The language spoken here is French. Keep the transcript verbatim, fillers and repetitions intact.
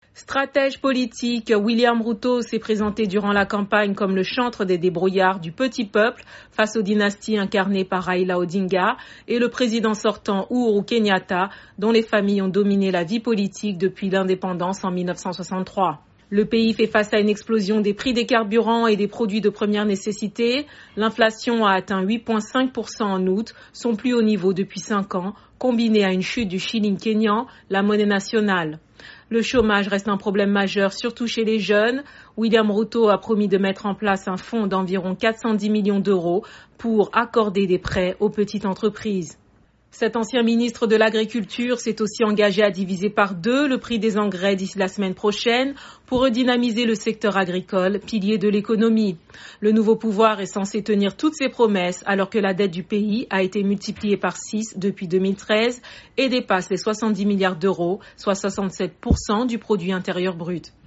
Stratège politique, William Ruto s'est présenté durant la campagne comme le chantre des débrouillards du petit peuple face aux dynasties incarnées par Raila Odinga et le président sortant Uhuru Kenyatta, dont les familles ont dominé la vie politique depuis l'indépendance en mille neuf cent soixante-trois. Le pays fait face à une explosion des prix des carburants et des produits de première nécessité. L'inflation a atteint huit virgule cinq pour cent en août, son plus haut niveau depuis cinq ans, combiné à une chute du shilling kényan, la monnaie nationale. Le chômage reste un problème majeur, surtout chez les jeunes. William Ruto a promis de mettre en place un fonds d'environ quatre cent dix millions d'euros pour accorder des prêts aux petites entreprises. Cet ancien ministre de l'Agriculture s'est aussi engagé à diviser par deux le prix des engrais d'ici la semaine prochaine pour redynamiser le secteur agricole, pilier de l'économie. Le nouveau pouvoir est censé tenir toutes ses promesses alors que la dette du pays a été multipliée par six depuis deux mille treize et dépasse les soixante-dix milliards d'euros, soit soixante-sept pour cent du produit intérieur brut.